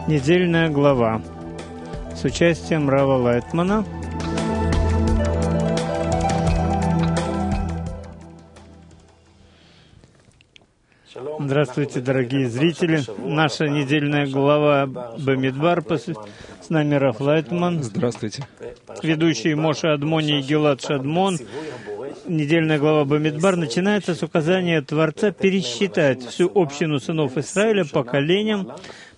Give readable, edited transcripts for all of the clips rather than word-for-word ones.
Недельная глава с участием Рава Лайтмана. Здравствуйте, дорогие зрители. Наша недельная глава Бамидбар. С нами Рав Лайтман. Здравствуйте. Ведущий Моше Адмони и Гилад Шадмон. Недельная глава Бамидбар начинается с указания Творца пересчитать всю общину сынов Израиля по коленам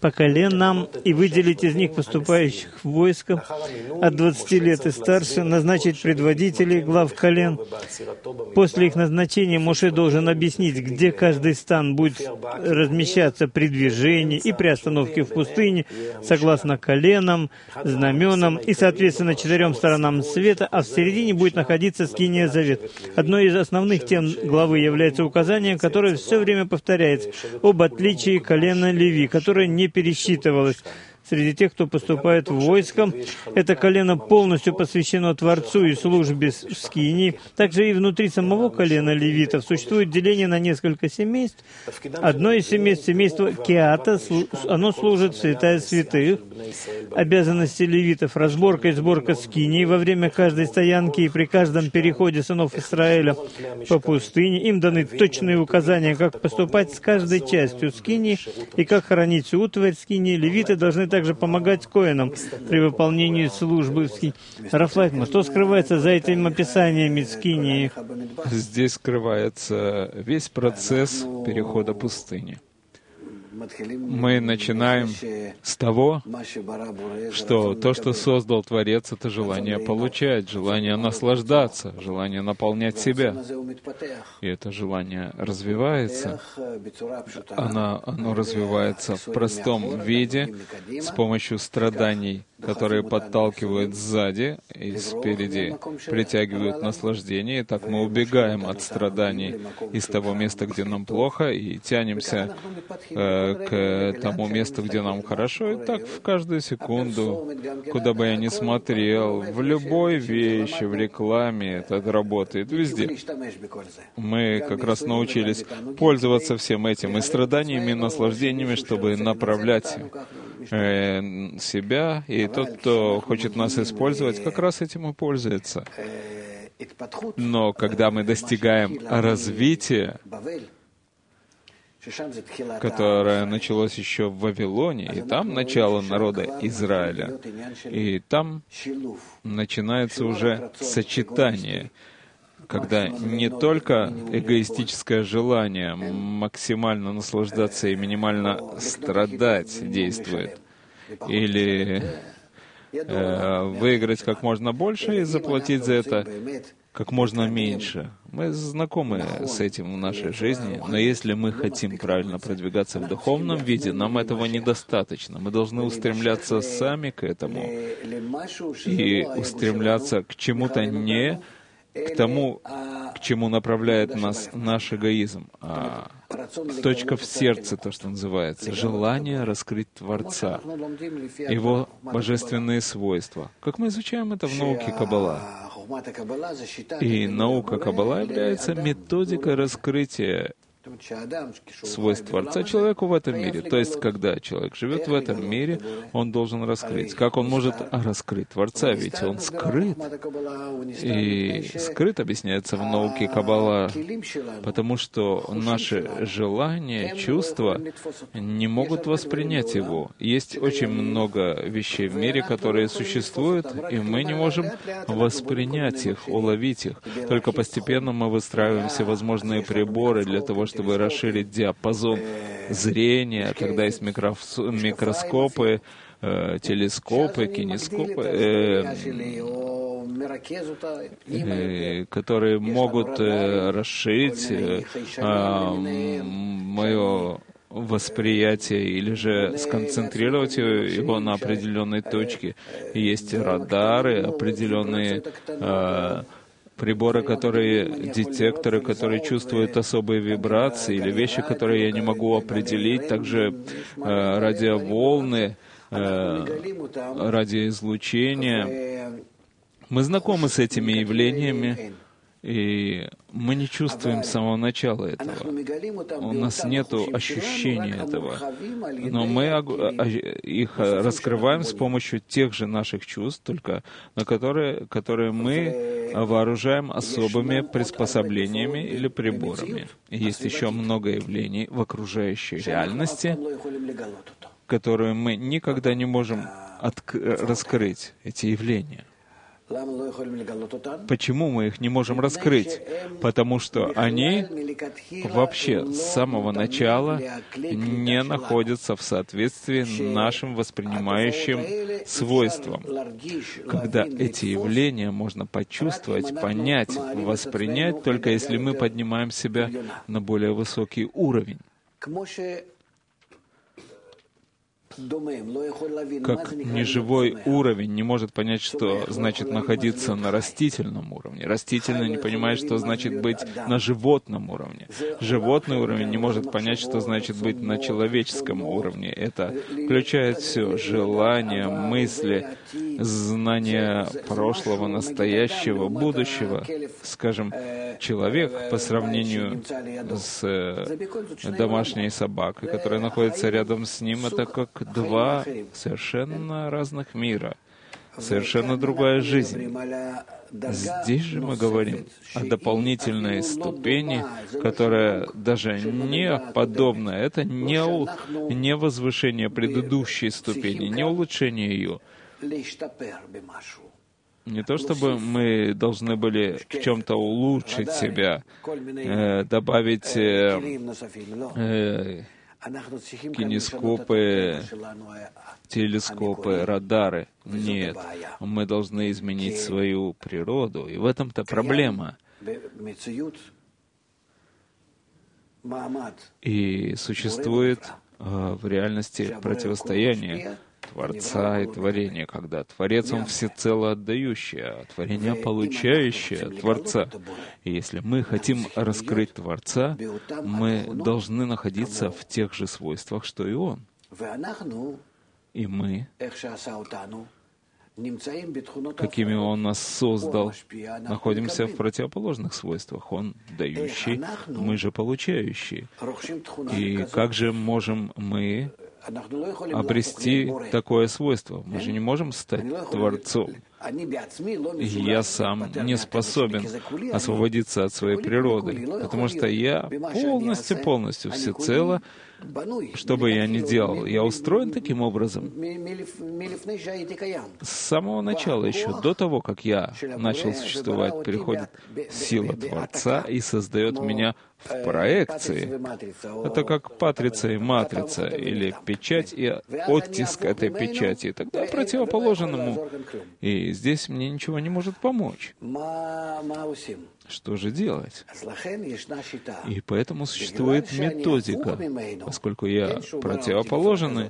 и выделить из них поступающих в войско от 20 лет и старше, назначить предводителей глав колен. После их назначения Моше должен объяснить, где каждый стан будет размещаться при движении и при остановке в пустыне, согласно коленам, знаменам и, соответственно, 4 сторонам света, а в середине будет находиться скиния Завет. Одной из основных тем главы является указание, которое все время повторяется, об отличии колена Леви, которое не пересчитывалось среди тех, кто поступает в войско. Это колено полностью посвящено Творцу и службе в скинии. Также и внутри самого колена левитов существует деление на несколько семейств. Одно из семейств, семейство Кеата, оно служит в святая святых. Обязанности левитов — разборка и сборка скинии во время каждой стоянки и при каждом переходе сынов Израиля по пустыне. Им даны точные указания, как поступать с каждой частью скинии и как хранить всю утварь скинии. Левиты должны также помогать коэнам при выполнении службы в скинии. Рав Лайтман, что скрывается за этими описаниями скинии? Здесь скрывается весь процесс перехода пустыни. Мы начинаем с того, что то, что создал Творец, это желание получать, желание наслаждаться, желание наполнять себя. И это желание развивается. Оно развивается в простом виде с помощью страданий, которые подталкивают сзади и спереди, притягивают наслаждение. И так мы убегаем от страданий из того места, где нам плохо, и тянемся к тому месту, где нам хорошо. И так в каждую секунду, куда бы я ни смотрел, в любой вещи, в рекламе, это работает везде. Мы как раз научились пользоваться всем этим и страданиями, и наслаждениями, чтобы направлять себя, и тот, кто хочет нас использовать, как раз этим и пользуется. Но когда мы достигаем развития, которое началось еще в Вавилоне, и там начало народа Израиля, и там начинается уже сочетание, когда не только эгоистическое желание максимально наслаждаться и минимально страдать действует, или выиграть как можно больше и заплатить за это как можно меньше. Мы знакомы с этим в нашей жизни, но если мы хотим правильно продвигаться в духовном виде, нам этого недостаточно. Мы должны устремляться сами к этому и устремляться к чему-то не к тому, к чему направляет нас наш эгоизм, а точка в сердце, то, что называется, желание раскрыть Творца, Его божественные свойства. Как мы изучаем это в науке Каббала. И наука Каббала является методикой раскрытия свойств Творца человеку в этом мире. То есть, когда человек живет в этом мире, он должен раскрыть. Как он может раскрыть Творца? Ведь он скрыт. И скрыт объясняется в науке Каббала, потому что наши желания, чувства не могут воспринять его. Есть очень много вещей в мире, которые существуют, и мы не можем воспринять их, уловить их. Только постепенно мы выстраиваем всевозможные приборы для того, чтобы расширить диапазон зрения. Тогда есть микроскопы, телескопы, кинескопы, которые могут расширить мое восприятие или же сконцентрировать его на определенной точке. Есть радары, определенные приборы, детекторы, которые чувствуют особые вибрации или вещи, которые я не могу определить, также радиоволны, радиоизлучение. Мы знакомы с этими явлениями, И мы не чувствуем с самого начала этого. У нас нет ощущения этого. Но мы их раскрываем с помощью тех же наших чувств, только на которые мы вооружаем особыми приспособлениями или приборами. И есть еще много явлений в окружающей реальности, которые мы никогда не можем раскрыть, эти явления. Почему мы их не можем раскрыть? Потому что они вообще с самого начала не находятся в соответствии с нашим воспринимающим свойствам. Когда эти явления можно почувствовать, понять, воспринять, только если мы поднимаем себя на более высокий уровень. Как неживой уровень не может понять, что значит находиться на растительном уровне. Растительный не понимает, что значит быть на животном уровне. Животный уровень не может понять, что значит быть на человеческом уровне. Это включает все: желания, мысли, знания прошлого, настоящего, будущего. Скажем, человек по сравнению с домашней собакой, которая находится рядом с ним, это как два совершенно разных мира, совершенно другая жизнь. Здесь же мы говорим о дополнительной ступени, которая даже не подобна, это не возвышение предыдущей ступени, не улучшение ее. Не то чтобы мы должны были в чем-то улучшить себя, добавить кинескопы, телескопы, радары. Нет, мы должны изменить свою природу, и в этом-то проблема. И существует в реальности противостояние Творца и творения, когда Творец, Он всецело отдающий, а творение получающее от Творца. И если мы хотим раскрыть Творца, мы должны находиться в тех же свойствах, что и Он. И мы, какими Он нас создал, находимся в противоположных свойствах. Он дающий, мы же получающие. И как же можем мы обрести такое свойство? Мы же не можем стать Творцом. Я сам не способен освободиться от своей природы, потому что я полностью, всецело, что бы я ни делал, я устроен таким образом. С самого начала, еще до того, как я начал существовать, приходит сила Творца и создает меня в проекции. Это как патрица и матрица, или печать и оттиск этой печати, тогда противоположному. И здесь мне ничего не может помочь. Что же делать? И поэтому существует методика, поскольку я противоположен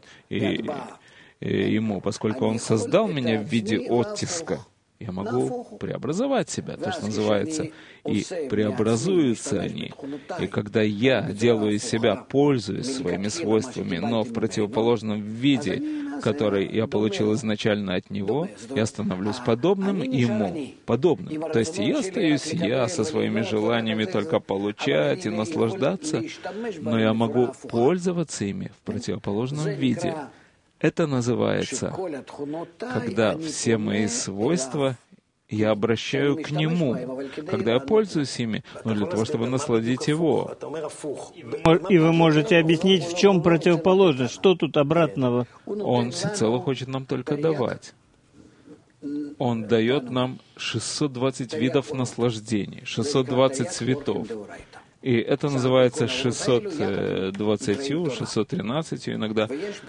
ему, поскольку он создал меня в виде оттиска. Я могу преобразовать себя, то, что называется, и преобразуются они. И когда я делаю из себя, пользуюсь своими свойствами, но в противоположном виде, который я получил изначально от него, я становлюсь подобным ему, подобным. То есть я остаюсь я со своими желаниями только получать и наслаждаться, но я могу пользоваться ими в противоположном виде. Это называется, когда все мои свойства я обращаю к Нему, когда я пользуюсь ими, но для того, чтобы насладить Его. И вы можете объяснить, в чем противоположность, что тут обратного? Он всецело хочет нам только давать. Он дает нам 620 видов наслаждений, 620 цветов. И это называется 620, 613 иногда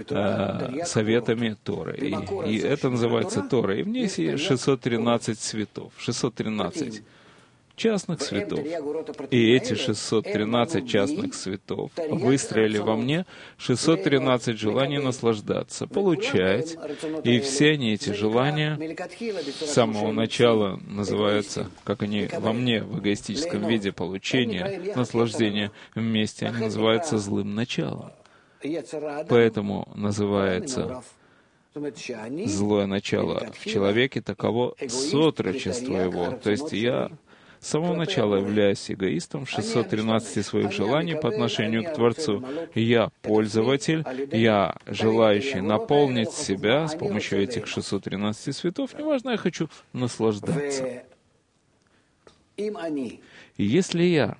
советами Торы. И это называется Тора. И в ней есть 613 цветов, 613 частных цветов. И эти 613 частных цветов выстроили во мне 613 желаний наслаждаться, получать. И все они, эти желания, с самого начала называются, как они во мне в эгоистическом виде получения, наслаждения вместе, они называются злым началом. Поэтому называется злое начало в человеке таково сотрудничество его. То есть я С самого начала являюсь эгоистом в 613 своих желаний по отношению к Творцу. Я пользователь, я желающий наполнить себя с помощью этих 613 цветов. Неважно, я хочу наслаждаться. И если я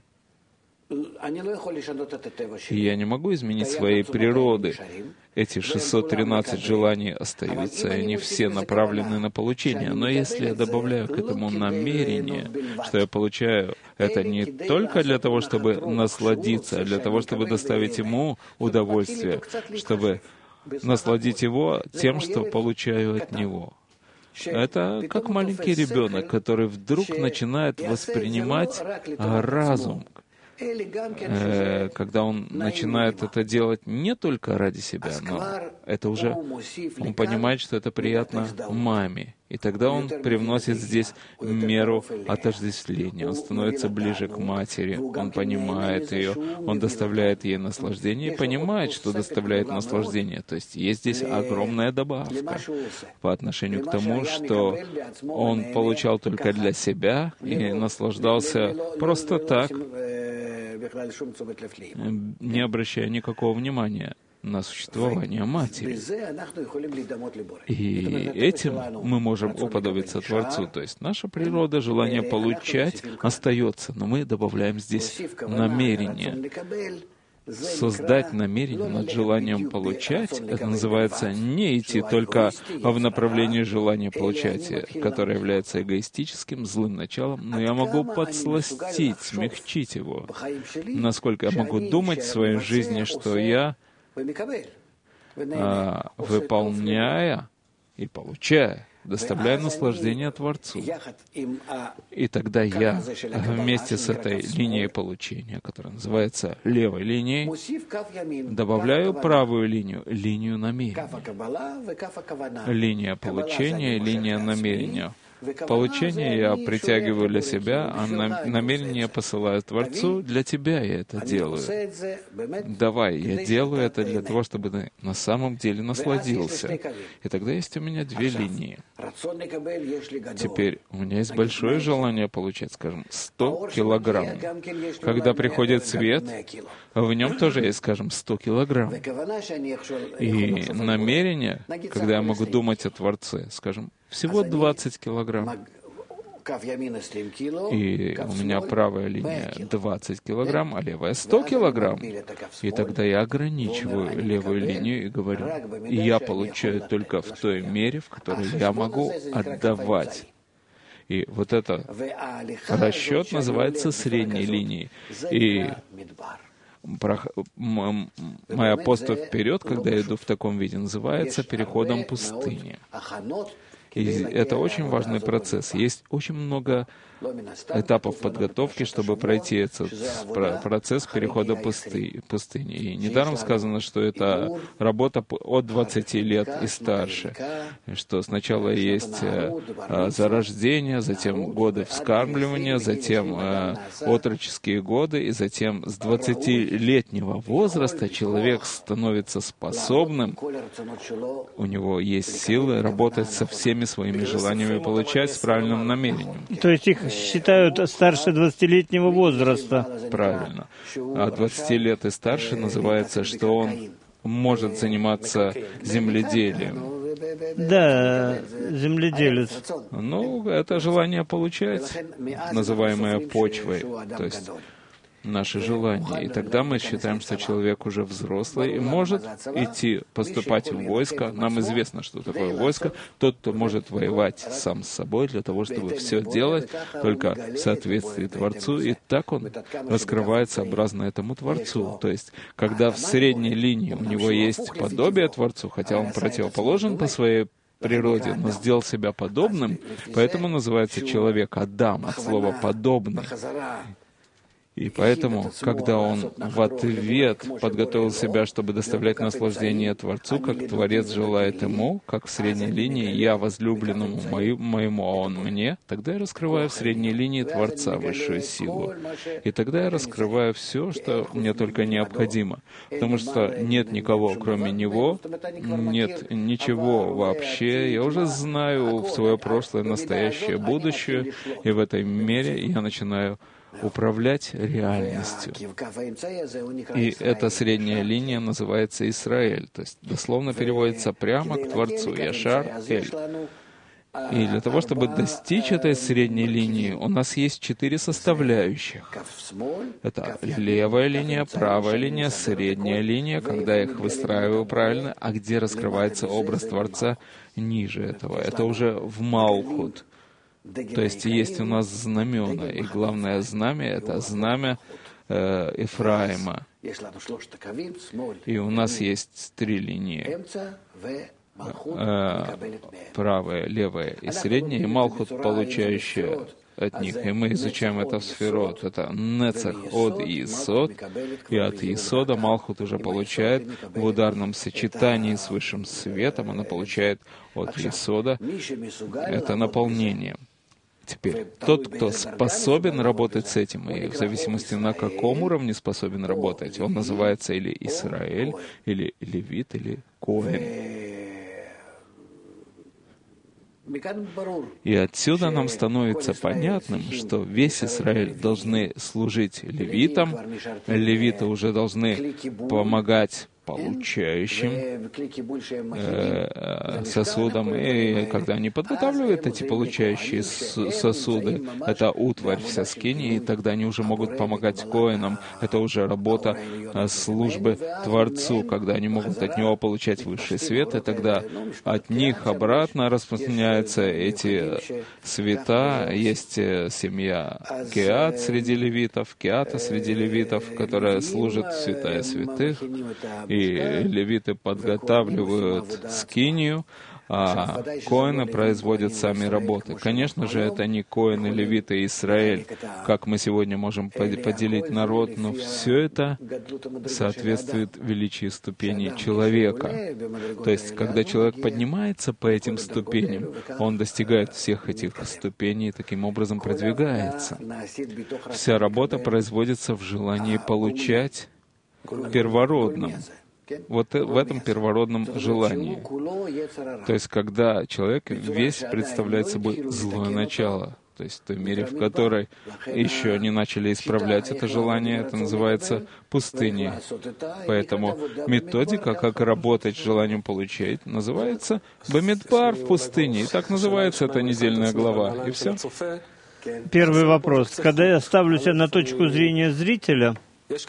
не могу изменить своей природы, эти 613 желаний остаются, и они все направлены на получение. Но если я добавляю к этому намерение, что я получаю это не только для того, чтобы насладиться, а для того, чтобы доставить ему удовольствие, чтобы насладить его тем, что получаю от него. Это как маленький ребенок, который вдруг начинает воспринимать разум, когда он начинает это делать не только ради себя, но это уже он понимает, что это приятно маме. И тогда он привносит здесь меру отождествления. Он становится ближе к матери, он понимает ее, он доставляет ей наслаждение и понимает, что доставляет наслаждение. То есть есть здесь огромная добавка по отношению к тому, что он получал только для себя и наслаждался просто так, не обращая никакого внимания на существование матери. И этим мы можем уподобиться Творцу. То есть наша природа, желание получать остается, но мы добавляем здесь намерение. Создать намерение над желанием получать, это называется не идти только в направлении желания получать, которое является эгоистическим, злым началом, но я могу подсластить, смягчить его. Насколько я могу думать в своей жизни, что я, выполняя и получая, доставляя наслаждение Творцу. И тогда я вместе с этой линией получения, которая называется левой линией, добавляю правую линию, линию намерения. Линия получения, линия намерения. Получение я притягиваю для себя, а намерение посылаю Творцу. Для тебя я это делаю. Давай, я делаю это для того, чтобы ты на самом деле насладился. И тогда есть у меня две линии. Теперь у меня есть большое желание получать, скажем, 100 килограмм. Когда приходит свет, в нем тоже есть, скажем, 100 килограмм. И намерение, когда я могу думать о Творце, скажем, всего 20 килограмм. И у меня правая линия 20 килограмм, а левая 100 килограмм. И тогда я ограничиваю левую линию и говорю, и я получаю только в той мере, в которой я могу отдавать. И вот этот расчет называется средней линией. И моя поступь вперед, когда я иду в таком виде, называется переходом пустыни. И это очень важный процесс. Есть очень много этапов подготовки, чтобы пройти этот процесс перехода пустыни. И недаром сказано, что это работа от 20 лет и старше. Что сначала есть зарождение, затем годы вскармливания, затем отроческие годы, и затем с 20-летнего возраста человек становится способным, у него есть силы работать со всеми своими желаниями получать с правильным намерением. То есть их считают старше 20-летнего возраста. Правильно. А 20 лет и старше называется, что он может заниматься земледелием. Да, земледелец. Ну, это желание получать, называемое почвой, то есть наши желания. И тогда мы считаем, что человек уже взрослый и может идти, поступать в войско. Нам известно, что такое войско. Тот, кто может воевать сам с собой для того, чтобы все делать только в соответствии Творцу. И так он раскрывается образно этому Творцу. То есть, когда в средней линии у него есть подобие Творцу, хотя он противоположен по своей природе, но сделал себя подобным, поэтому называется человек Адам, от слова «подобный». И поэтому, когда он в ответ подготовил себя, чтобы доставлять наслаждение Творцу, как Творец желает ему, как в средней линии «я возлюбленному моему, а он мне», тогда я раскрываю в средней линии Творца высшую силу. И тогда я раскрываю все, что мне только необходимо. Потому что нет никого, кроме Него, нет ничего вообще. Я уже знаю в свое прошлое, настоящее, будущее, и в этой мере я начинаю управлять реальностью. И эта средняя линия называется Израиль, то есть дословно переводится прямо к Творцу, Яшар Эль. И для того, чтобы достичь этой средней линии, у нас есть 4 составляющих. Это левая линия, правая линия, средняя линия, когда я их выстраиваю правильно, а где раскрывается образ Творца ниже этого. Это уже в Малхут. То есть у нас знамена, и главное знамя — это знамя Ефраима. И у нас есть 3 линии. Правая, левая и средняя, и Малхут, получающая от них. И мы изучаем это в Сферот. Это Нецах от Иесод, и от Иесода Малхут уже получает в ударном сочетании с Высшим Светом, она получает от Иесода это наполнение. Теперь, тот, кто способен работать с этим, и в зависимости на каком уровне способен работать, он называется или Исраэль, или Левит, или Коэн. И отсюда нам становится понятным, что весь Израиль должны служить левитам, левиты уже должны помогать получающим сосудам, и когда они подготавливают эти получающие сосуды, это утварь вся скинии, и тогда они уже могут помогать коэнам. Это уже работа службы Творцу, когда они могут от Него получать высший свет, и тогда от них обратно распространяются эти света. Есть семья Кеат среди левитов, Кеата среди левитов, которая служит в святая святых, и левиты подготавливают скинию, а коэны производят сами работы. Конечно же, это не коэны, левиты и Израиль, как мы сегодня можем поделить народ, но все это соответствует величию ступеней человека. То есть, когда человек поднимается по этим ступеням, он достигает всех этих ступеней и таким образом продвигается. Вся работа производится в желании получать первородном. Вот в этом первородном желании. То есть, когда человек весь представляет собой злое начало, то есть в той мере, в которой еще не начали исправлять это желание, это называется пустыней. Поэтому методика, как работать с желанием получать, называется Бамидбар в пустыне. И так называется эта недельная глава. И все. Первый вопрос. Когда я ставлю себя на точку зрения зрителя,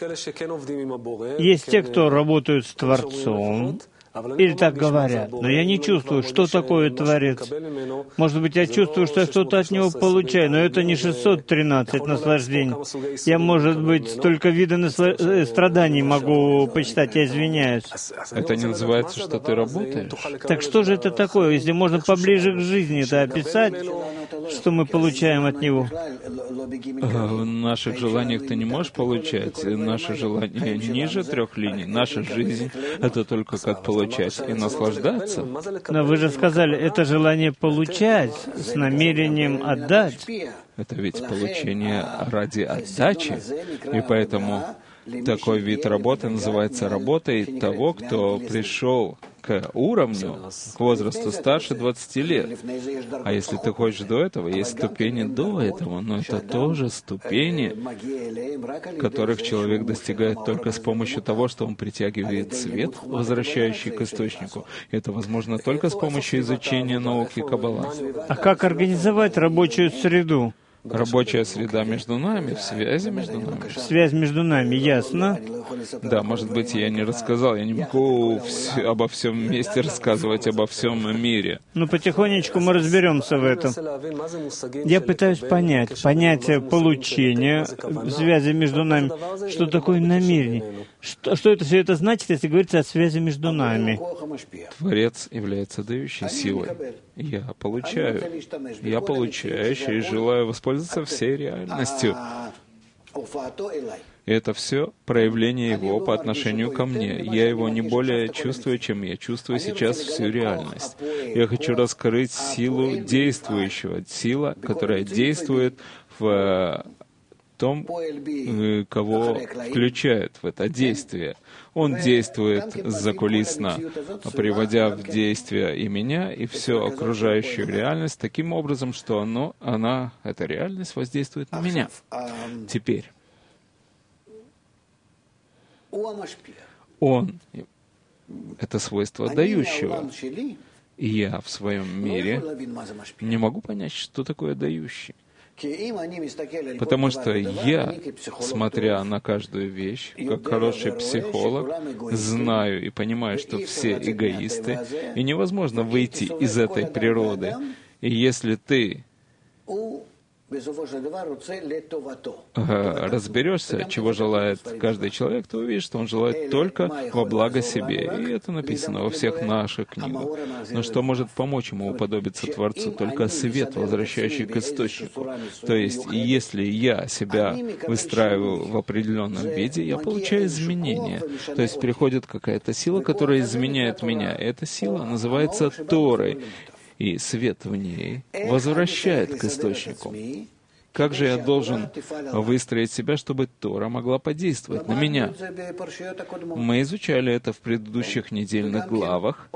есть те, кто работают с Творцом, или так говорят, но я не чувствую, что такое Творец. Может быть, я чувствую, что я что-то от Него получаю, но это не 613 наслаждений. Я, может быть, столько видов страданий могу почитать, я извиняюсь. Это не называется, что ты работаешь? Так что же это такое, если можно поближе к жизни это описать, что мы получаем от Него? В наших желаниях ты не можешь получать. Наше желание ниже 3 линий. Наша жизнь — это только как получать и наслаждаться. Но вы же сказали, это желание получать с намерением отдать. Это ведь получение ради отдачи. И поэтому такой вид работы называется работой того, кто пришел к уровню, к возрасту старше 20 лет. А если ты хочешь до этого, есть ступени до этого, но это тоже ступени, которых человек достигает только с помощью того, что он притягивает свет, возвращающий к источнику. И это возможно только с помощью изучения науки Каббала. А как организовать рабочую среду? Рабочая среда между нами, в связи между нами. Связь между нами, ясно? Да, может быть, я не рассказал, я не могу обо всем вместе рассказывать, обо всем мире. Но потихонечку мы разберемся в этом. Я пытаюсь понять понятие получения, связи между нами. Что такое намерение? Что это все это значит, если говорится о связи между нами? Творец является дающей силой. Я получающий и желаю воспользоваться всей реальностью. И это все проявление Его по отношению ко мне. Я Его не более чувствую, чем я чувствую сейчас всю реальность. Я хочу раскрыть силу действующего, сила, которая действует в том, кого включает в это действие. Он действует закулисно, приводя в действие и меня, и всю окружающую реальность таким образом, что эта реальность воздействует на меня. Теперь Он — это свойство дающего. И я в своем мире не могу понять, что такое дающий. Потому что я, смотря на каждую вещь, как хороший психолог, знаю и понимаю, что все эгоисты, и невозможно выйти из этой природы. И если ты разберешься, чего желает каждый человек, то увидишь, что он желает только во благо себе. И это написано во всех наших книгах. Но что может помочь ему уподобиться Творцу? Только свет, возвращающий к источнику. То есть, если я себя выстраиваю в определенном виде, я получаю изменения. То есть, приходит какая-то сила, которая изменяет меня. Эта сила называется Торой. И свет в ней возвращает к источнику. Как же я должен выстроить себя, чтобы Тора могла подействовать на меня? Мы изучали это в предыдущих недельных главах,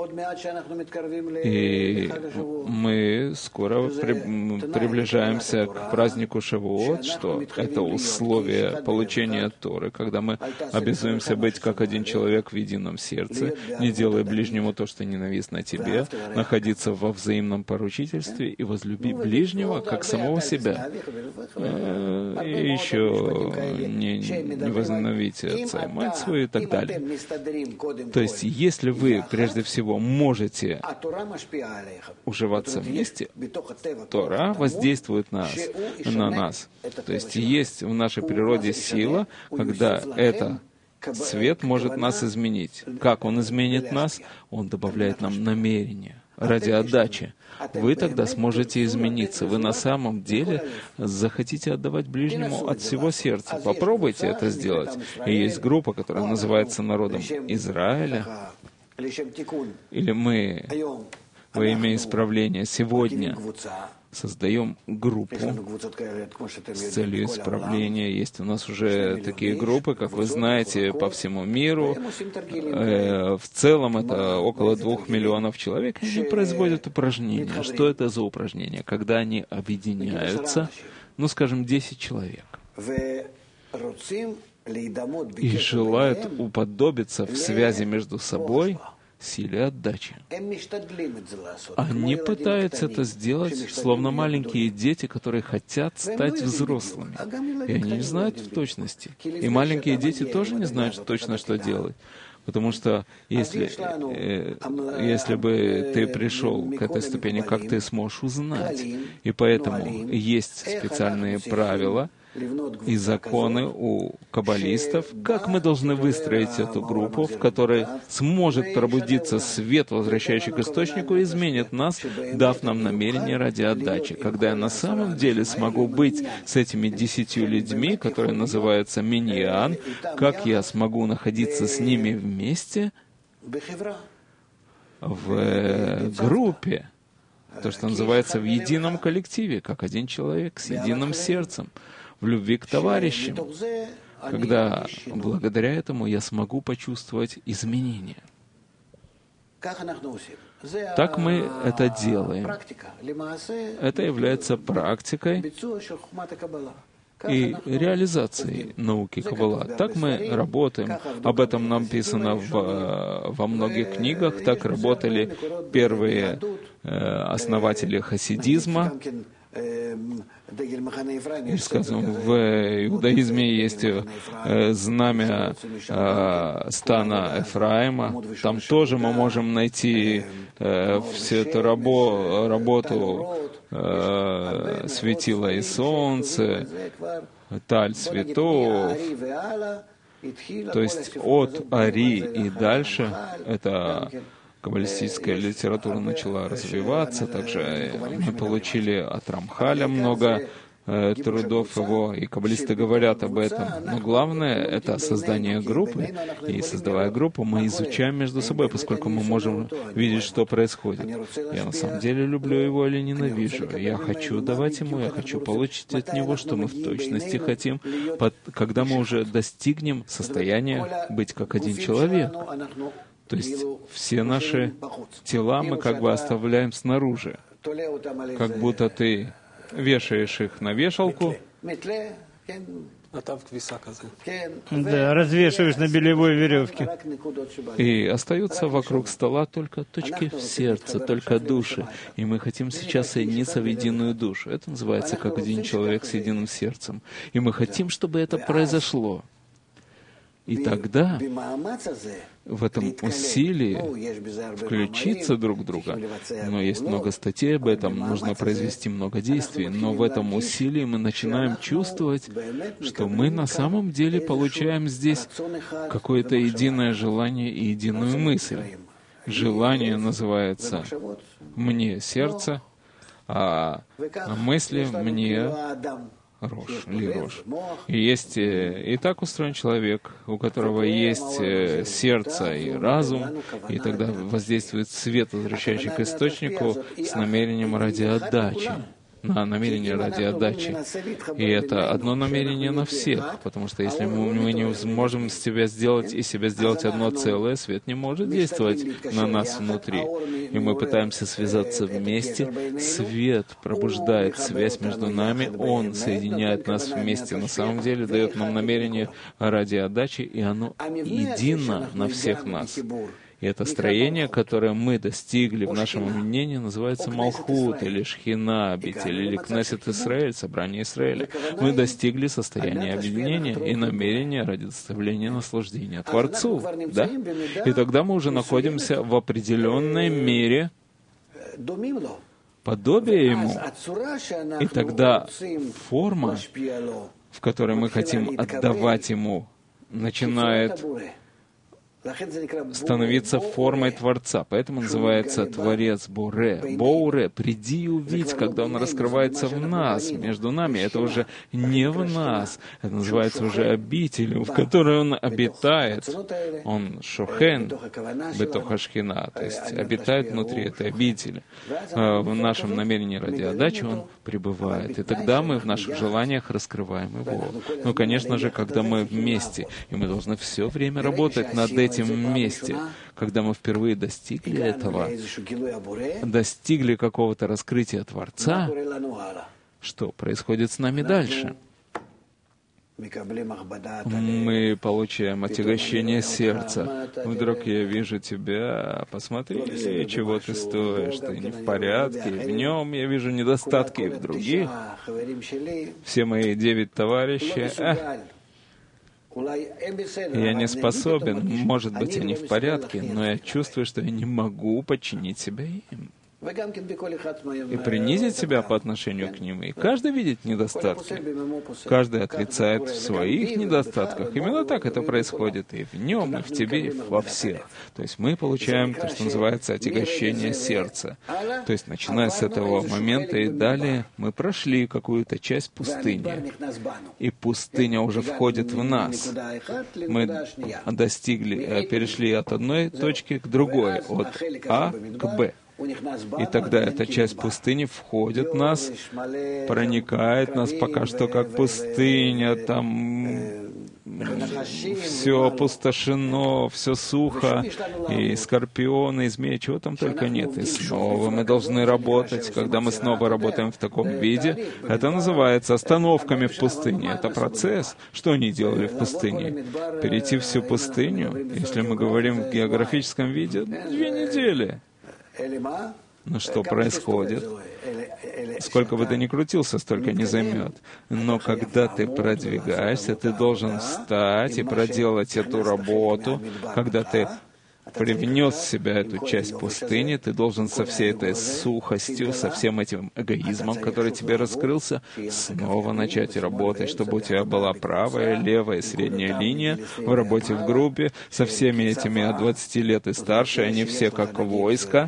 и мы скоро приближаемся к празднику Шавуот, что это условие получения Торы, когда мы обязуемся быть как один человек в едином сердце, не делая ближнему то, что ненавистно тебе, находиться во взаимном поручительстве и возлюби ближнего, как самого себя. И еще не возненавидьте отца и мать свою и так далее. То есть, если вы, прежде всего, можете уживаться вместе, Тора воздействует на нас. То есть в нашей природе сила, когда свет может нас изменить. Как он изменит нас? Он добавляет нам намерение ради отдачи. Вы тогда сможете измениться. Вы на самом деле захотите отдавать ближнему от всего сердца. Попробуйте это сделать. И есть группа, которая называется народом Израиля. Или мы во имя исправления сегодня создаем группу с целью исправления. Есть у нас уже такие группы, как вы знаете, по всему миру. В целом это около 2 миллионов человек. Они производят упражнения. Что это за упражнения? Когда они объединяются, скажем, 10 человек, и желают уподобиться в связи между собой силе отдачи. Они пытаются это сделать, словно маленькие дети, которые хотят стать взрослыми. И они не знают в точности. И маленькие дети тоже не знают точно, что делать. Потому что если бы ты пришел к этой ступени, как ты сможешь узнать? И поэтому есть специальные правила и законы у каббалистов, как мы должны выстроить эту группу, в которой сможет пробудиться свет, возвращающий к источнику, и изменит нас, дав нам намерение ради отдачи. Когда я на самом деле смогу быть с этими 10 людьми, которые называются миньян, как я смогу находиться с ними вместе в группе, то, что называется в едином коллективе, как один человек с единым сердцем, в любви к товарищам, когда благодаря этому я смогу почувствовать изменения. Так мы это делаем. Это является практикой и реализацией науки Каббала. Так мы работаем. Об этом написано во многих книгах. Так работали первые основатели хасидизма. И, скажем, в иудаизме есть знамя стана Эфраима. Там тоже мы можем найти всю эту работу светила и солнце, таль цветов. То есть от Ари и дальше это каббалистическая литература начала развиваться. Также мы получили от Рамхаля много трудов его, и каббалисты говорят об этом. Но главное — это создание группы, и создавая группу, мы изучаем между собой, поскольку мы можем видеть, что происходит. Я на самом деле люблю его или ненавижу. Я хочу давать ему, я хочу получить от него, что мы в точности хотим, когда мы уже достигнем состояния быть как один человек. То есть все наши тела мы как бы оставляем снаружи, как будто ты вешаешь их на вешалку, Да, развешиваешь на белевой веревке. и остаются вокруг стола только точки в сердце, только души. И мы хотим сейчас соединиться в единую душу. Это называется как один человек с единым сердцем. И мы хотим, чтобы это произошло. И тогда в этом усилии включиться друг в друга, но есть много статей об этом, нужно произвести много действий, но в этом усилии мы начинаем чувствовать, что мы на самом деле получаем здесь какое-то единое желание и единую мысль. Желание называется «мне сердце», а мысли «мне Рош, ли Рош». И есть, и так устроен человек, у которого есть сердце и разум, и тогда воздействует свет, возвращающий к источнику, с намерением ради отдачи. На намерение ради отдачи. И это одно намерение на всех, потому что если мы не сможем себя сделать одно целое, свет не может действовать на нас внутри. И мы пытаемся связаться вместе. Свет пробуждает связь между нами, он соединяет нас вместе. На самом деле дает нам намерение ради отдачи, и оно едино на всех нас. И это строение, которое мы достигли в нашем объединении, называется Малхут, или Шхина, обитель, или Кнессет Исраэль, собрание Израиля. Мы достигли состояния объединения и намерения ради доставления наслаждения Творцу. Да? И тогда мы уже находимся в определенной мере подобие Ему. И тогда форма, в которой мы хотим отдавать Ему, начинает становиться формой Творца. Поэтому называется Творец Боре. Боуре, приди и увидь, когда Он раскрывается в нас, между нами. Это уже не в нас. Это называется уже обителью, в которой Он обитает. Он шохен, бетоха шхина, то есть обитает внутри этой обители. В нашем намерении ради отдачи Он пребывает. И тогда мы в наших желаниях раскрываем Его. Ну, конечно же, когда мы вместе, и мы должны все время работать над этим месте, когда мы впервые достигли этого, достигли какого-то раскрытия Творца, что происходит с нами дальше? Мы получаем отягощение сердца. Вдруг я вижу тебя, посмотри, чего ты стоишь, ты не в порядке, в нем я вижу недостатки, и в других. Все мои 9 товарищей, я не способен, может быть, они в порядке, но я чувствую, что я не могу подчинить себя им. И принизить себя по отношению к ним. И каждый видит недостатки. Каждый отрицает в своих недостатках. Именно так это происходит и в нем, и в тебе, и во всех. То есть мы получаем то, что называется отягощение сердца. То есть, начиная с этого момента и далее, мы прошли какую-то часть пустыни. И пустыня уже входит в нас. Мы перешли от одной точки к другой, от А к Б. И тогда эта часть пустыни входит в нас, проникает в нас пока что как пустыня, там все опустошено, все сухо, и скорпионы, и змеи, чего там только нет. И снова мы должны работать. Когда мы снова работаем в таком виде, это называется остановками в пустыне. Это процесс. Что они делали в пустыне? Перейти всю пустыню, если мы говорим в географическом виде, 2 недели. Но что происходит? Сколько бы ты ни крутился, столько не займет. Но когда ты продвигаешься, ты должен встать и проделать эту работу. Когда ты привнес в себя эту часть пустыни, ты должен со всей этой сухостью, со всем этим эгоизмом, который тебе раскрылся, снова начать работать, чтобы у тебя была правая, левая и средняя линия в работе в группе, со всеми этими от 20 лет и старше, они все как войско,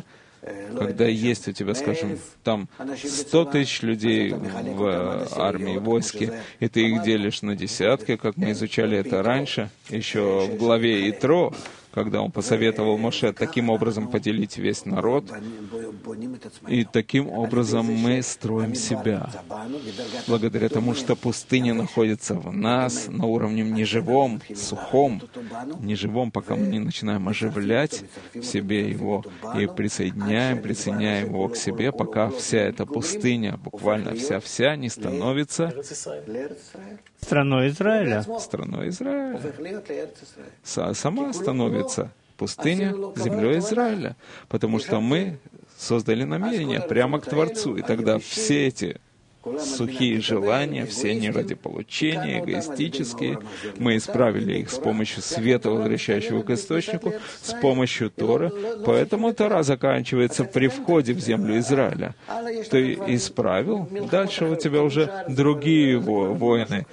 когда есть у тебя, скажем, там 100 тысяч людей в армии, войске, и ты их делишь на десятки, как мы изучали это раньше, еще в главе Итро, когда он посоветовал Моше таким образом поделить весь народ, и таким образом мы строим себя. Благодаря тому, что пустыня находится в нас на уровне неживом, сухом, неживом, пока мы не начинаем оживлять в себе его и присоединяем его к себе, пока вся эта пустыня, буквально вся не становится страной Израиля. Страной Израиля. Сама становится пустыня землей Израиля, потому что мы создали намерение прямо к Творцу, и тогда все эти сухие желания, все не ради получения, эгоистические, мы исправили их с помощью света, возвращающего к источнику, с помощью Торы. Поэтому Тора заканчивается при входе в землю Израиля. Ты исправил, дальше у тебя уже другие воины.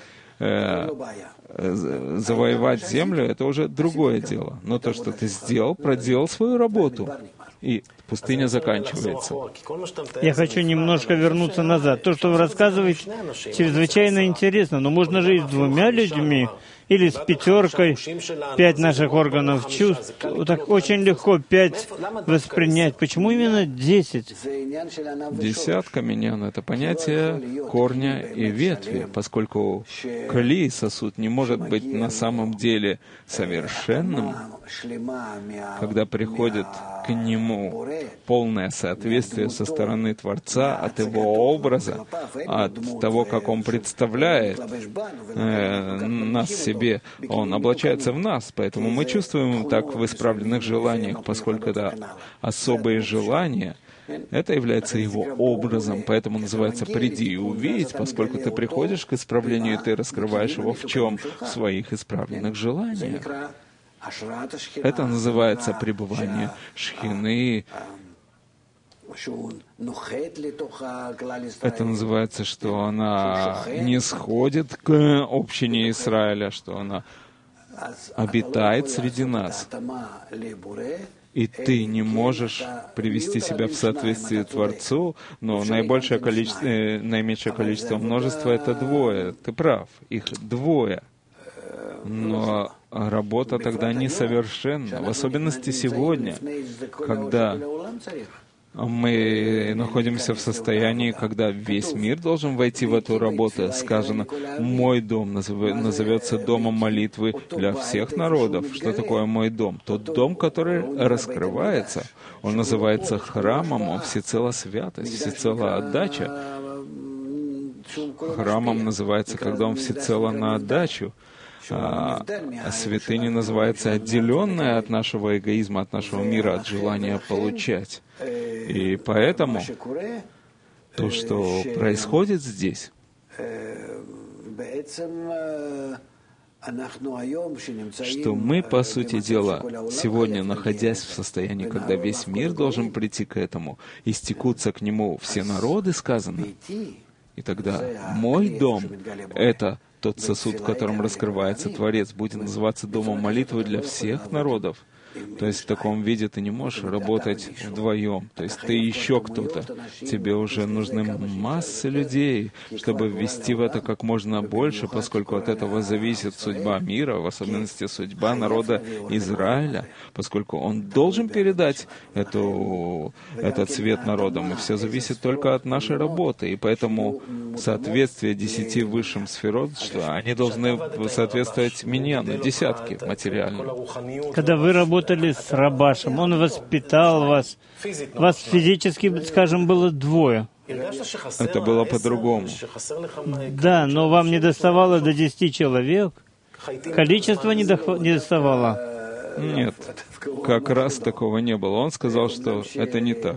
Завоевать землю — это уже другое дело. Но то, что ты сделал, проделал свою работу. И пустыня заканчивается. Я хочу немножко вернуться назад. То, что вы рассказываете, чрезвычайно интересно. Но можно жить с 2 людьми или с 5, 5 наших органов чувств. Так очень легко 5 воспринять. Почему именно 10? Десятка миньян — это понятие корня и ветви, поскольку кли, сосуд, не может быть на самом деле совершенным, когда приходит к нему полное соответствие со стороны Творца от его образа, от того, как он представляет нас себе. Он облачается в нас, поэтому мы чувствуем так в исправленных желаниях, поскольку это особые желания. Это является его образом, поэтому называется «приди и увидеть», поскольку ты приходишь к исправлению, и ты раскрываешь его в чем? В своих исправленных желаниях. Это называется пребывание Шхины. Это называется, что она не сходит к общине Израиля, что она обитает среди нас. И ты не можешь привести себя в соответствие Творцу, но наименьшее количество множества — это 2. Ты прав, их 2. Но работа тогда несовершенна, в особенности сегодня, когда мы находимся в состоянии, когда весь мир должен войти в эту работу. Сказано, «Мой дом назовется домом молитвы для всех народов». Что такое мой дом? Тот дом, который раскрывается, он называется храмом, он всецело святость, всецело отдача. Храмом называется, когда он всецело на отдачу. А святыня называется отделенная от нашего эгоизма, от нашего мира, от желания получать. И поэтому то, что происходит здесь, что мы, по сути дела, сегодня, находясь в состоянии, когда весь мир должен прийти к этому, и стекутся к нему все народы, сказано, и тогда мой дом — это тот сосуд, в котором раскрывается Творец, будет называться домом молитвы для всех народов. То есть в таком виде ты не можешь работать вдвоем. То есть ты еще кто-то. Тебе уже нужны массы людей, чтобы ввести в это как можно больше, поскольку от этого зависит судьба мира, в особенности судьба народа Израиля, поскольку он должен передать этот свет народам, и все зависит только от нашей работы. И поэтому соответствие 10 высшим сферот, что они должны соответствовать миньяну, десятки материальным. Когда вы работаете с Рабашем, он воспитал вас. Вас физически, скажем, было 2. Это было по-другому. Да, но вам не доставало до 10 человек? Количество не доставало? Нет, как раз такого не было. Он сказал, что это не так.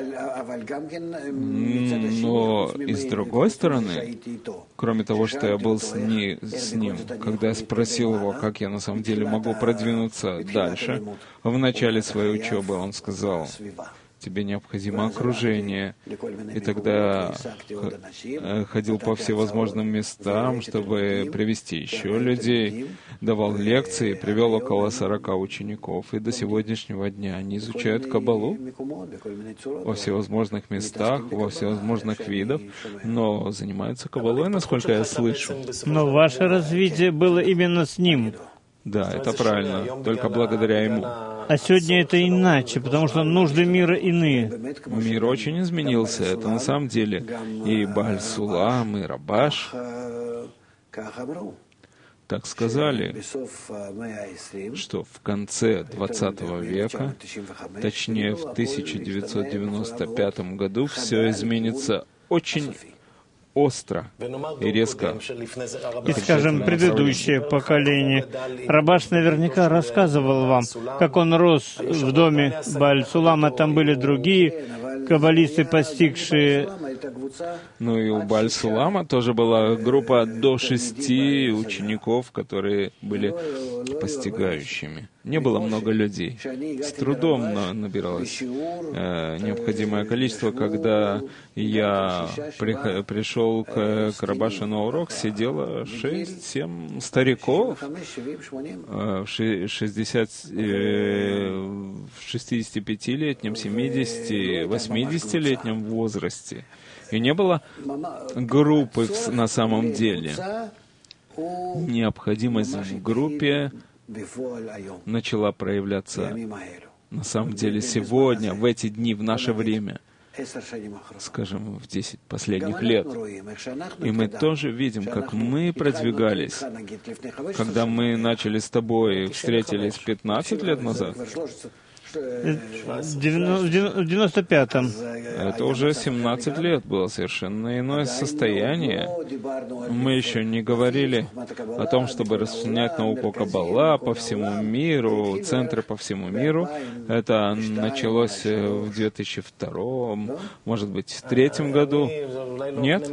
Но и с другой стороны, кроме того, что я был с ним, когда я спросил его, как я на самом деле могу продвинуться дальше, в начале своей учебы он сказал, тебе необходимо окружение. И тогда ходил по всевозможным местам, чтобы привести еще людей, давал лекции, привел около 40 учеников. И до сегодняшнего дня они изучают Каббалу во всевозможных местах, во всевозможных видах, но занимаются Каббалой, насколько я слышу. Но ваше развитие было именно с ним. Да, это правильно, только благодаря ему. А сегодня это иначе, потому что нужды мира иные. Мир очень изменился, это на самом деле. И Бааль Сулам, и Рабаш так сказали, что в конце 20 века, точнее в 1995 году, все изменится очень остро и резко. И, скажем, предыдущее поколение. Рабаш наверняка рассказывал вам, как он рос в доме Бааль Сулама, там были другие каббалисты, постигшие. Ну и у Бааль Сулама тоже была группа до 6 учеников, которые были постигающими. Не было много людей. С трудом набиралось необходимое количество. Когда я пришел к Рабашу на урок, сидело 6-7 стариков в 65-летнем, 70, 80-летнем возрасте. И не было группы на самом деле. Необходимость в группе начала проявляться на самом деле сегодня, в эти дни, в наше время, скажем, в 10 последних лет. И мы тоже видим, как мы продвигались. Когда мы начали с тобой, встретились 15 лет назад, В 95-м. это уже 17 лет было совершенно иное состояние. Мы еще не говорили о том, чтобы распространять науку Каббала по всему миру, центры по всему миру. Это началось в 2002, может быть, в 2003 году. Нет?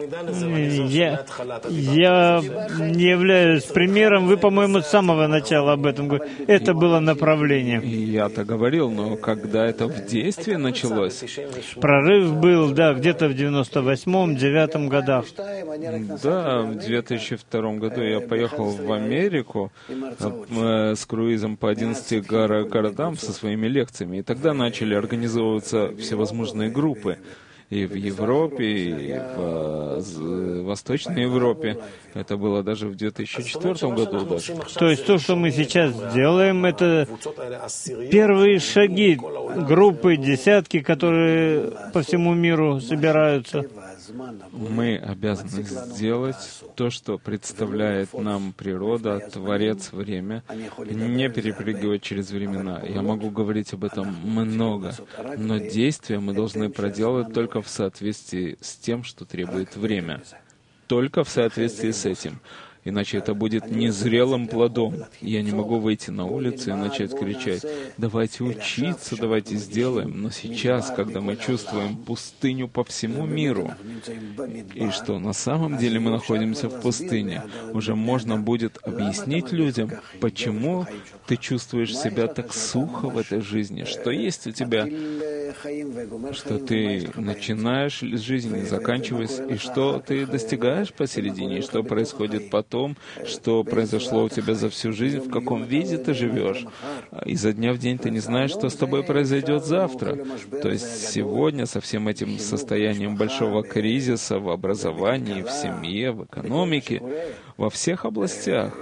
Я не являюсь примером. Вы, по-моему, с самого начала об этом говорили. Это было направление. Я-то говорил, но когда это в действии началось? Прорыв был, да, где-то в 98-м, 9-м годах. Да, в 2002 году я поехал в Америку с круизом по 11 городам со своими лекциями. И тогда начали организовываться всевозможные группы. И в Европе, и в Восточной Европе. Это было даже в 2004 году даже. То есть то, что мы сейчас делаем, это первые шаги группы, десятки, которые по всему миру собираются. Мы обязаны сделать то, что представляет нам природа, Творец, время, не перепрыгивать через времена. Я могу говорить об этом много, но действия мы должны проделать только в соответствии с тем, что требует время. Только в соответствии с этим. Иначе это будет незрелым плодом. Я не могу выйти на улицу и начать кричать: «Давайте учиться, давайте сделаем». Но сейчас, когда мы чувствуем пустыню по всему миру, и что на самом деле мы находимся в пустыне, уже можно будет объяснить людям, почему ты чувствуешь себя так сухо в этой жизни, что есть у тебя, что ты начинаешь жизнь, заканчиваешь, и что ты достигаешь посередине, и что происходит потом, что произошло у тебя за всю жизнь, в каком виде ты живешь. Изо дня в день ты не знаешь, что с тобой произойдет завтра. То есть сегодня со всем этим состоянием большого кризиса в образовании, в семье, в экономике, во всех областях.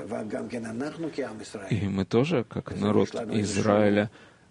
И мы тоже, как народ Израиля,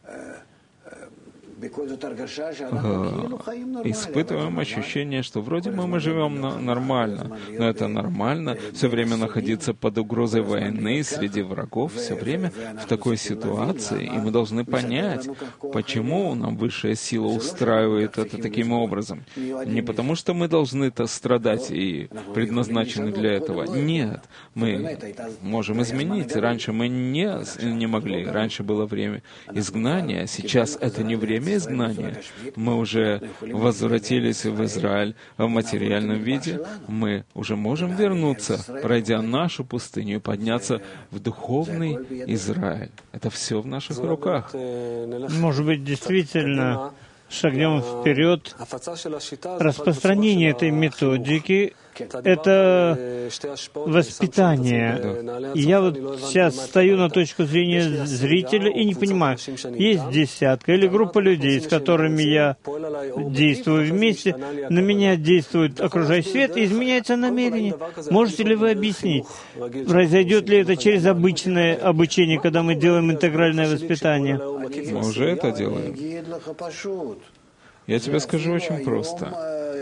испытываем ощущение, что вроде бы мы живем нормально, но это нормально все время находиться под угрозой войны среди врагов, все время в такой ситуации, и мы должны понять, почему нам высшая сила устраивает это таким образом. Не потому, что мы должны-то страдать и предназначены для этого. Нет, мы можем изменить. Раньше мы не могли. Раньше было время изгнания, сейчас это не время изгнания. Мы уже возвратились в Израиль в материальном виде. Мы уже можем вернуться, пройдя нашу пустыню, и подняться в духовный Израиль. Это все в наших руках. Может быть, действительно, шагнем вперед. Распространение этой методики — это воспитание. И я вот сейчас стою на точку зрения зрителя и не понимаю, есть десятка или группа людей, с которыми я действую вместе, на меня действует окружающий свет, и изменяется намерение. Можете ли вы объяснить, произойдет ли это через обычное обучение, когда мы делаем интегральное воспитание? Мы уже это делаем. Я тебе скажу очень просто.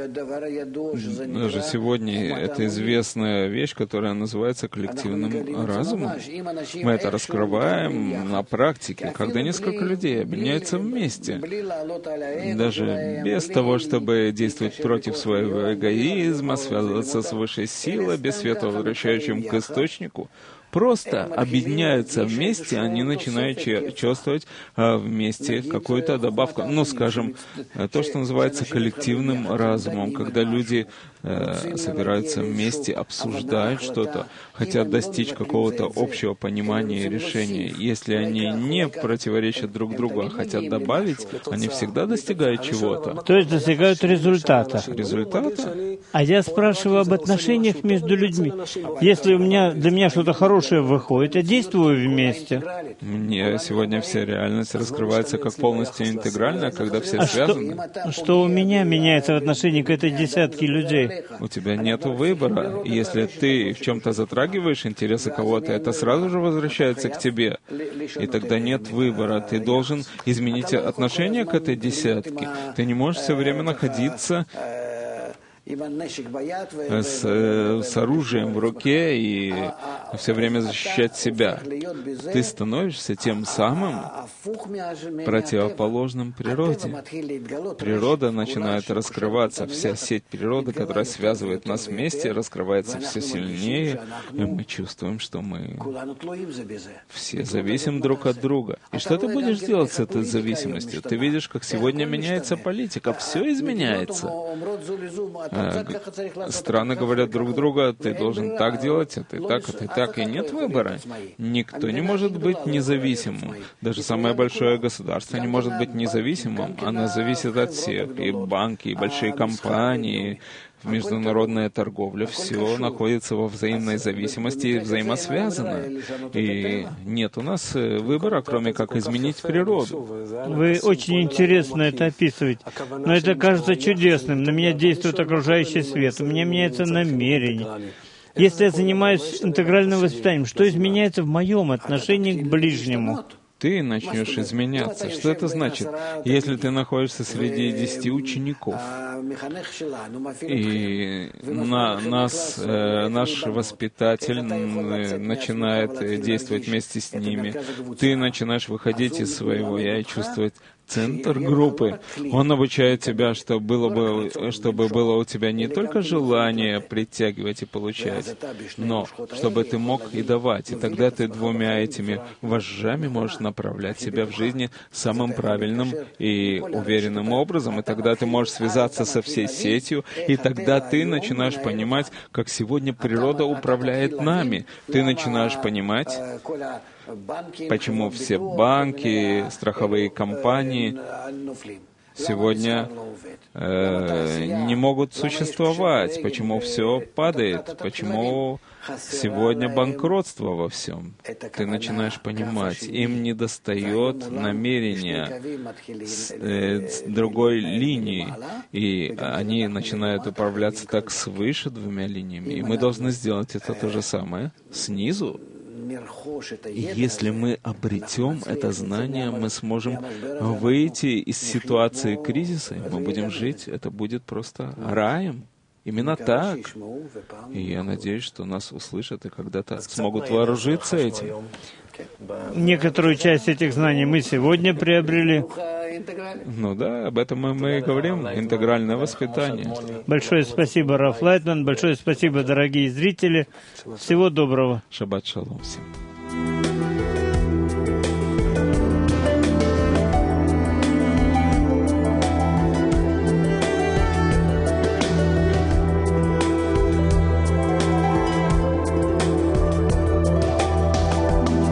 Даже сегодня это известная вещь, которая называется коллективным разумом. Мы это раскрываем на практике, когда несколько людей объединяются вместе. Даже без того, чтобы действовать против своего эгоизма, связываться с высшей силой, без света, возвращающим к источнику. Просто объединяются вместе, они начинают чувствовать вместе какую-то добавку. Ну, скажем, то, что называется коллективным разумом, когда люди собираются вместе, обсуждают что-то, хотят достичь какого-то общего понимания и решения. Если они не противоречат друг другу, а хотят добавить, они всегда достигают чего-то. То есть достигают результата. Результата? А я спрашиваю об отношениях между людьми. Если для меня что-то хорошее выходит, я действую вместе. Мне сегодня вся реальность раскрывается как полностью интегральная, когда все связаны. Что у меня меняется в отношении к этой десятке людей? У тебя нет выбора. Если ты в чем-то затрагиваешь интересы кого-то, это сразу же возвращается к тебе. И тогда нет выбора. Ты должен изменить отношение к этой десятке. Ты не можешь все время находиться с оружием в руке и все время защищать себя. Ты становишься тем самым противоположным природе. Природа начинает раскрываться. Вся сеть природы, которая связывает нас вместе, раскрывается все сильнее, и мы чувствуем, что мы все зависим друг от друга. И что ты будешь делать с этой зависимостью? Ты видишь, как сегодня меняется политика. Все изменяется. Страны говорят друг другу: ты должен так делать, а ты так, и нет выбора. Никто не может быть независимым. Даже самое большое государство не может быть независимым. Оно зависит от всех. И банки, и большие компании, международная торговля, все находится во взаимной зависимости и взаимосвязано. И нет у нас выбора, кроме как изменить природу. Вы очень интересно это описываете, но это кажется чудесным. На меня действует окружающий свет, у меня меняется намерение. Если я занимаюсь интегральным воспитанием, что изменяется в моем отношении к ближнему? Ты начнешь изменяться. Что это значит? Если ты находишься среди 10 учеников, и наш воспитатель начинает действовать вместе с ними, ты начинаешь выходить из своего «я» и чувствовать центр группы. Он обучает тебя, чтобы было у тебя не только желание притягивать и получать, но чтобы ты мог и давать. И тогда ты двумя этими вожжами можешь направлять себя в жизни самым правильным и уверенным образом. И тогда ты можешь связаться со всей сетью, и тогда ты начинаешь понимать, как сегодня природа управляет нами. Ты начинаешь понимать, почему все банки, страховые компании сегодня не могут существовать, почему все падает, почему сегодня банкротство во всем. Ты начинаешь понимать, им недостает намерения с другой линии, и они начинают управляться так свыше двумя линиями, и мы должны сделать это то же самое снизу. И если мы обретем это знание, мы сможем выйти из ситуации кризиса, и мы будем жить, это будет просто раем. Именно так. И я надеюсь, что нас услышат и когда-то смогут вооружиться этим. Некоторую часть этих знаний мы сегодня приобрели. Ну да, об этом мы и говорим. Интегральное воспитание. Большое спасибо, Раф Лайтман. Большое спасибо, дорогие зрители. Всего доброго. Шаббат шалом всем.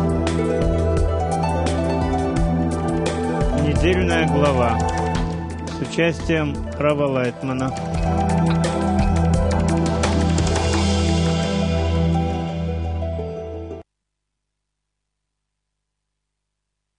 Недельная глава. с участием Рава Лайтмана.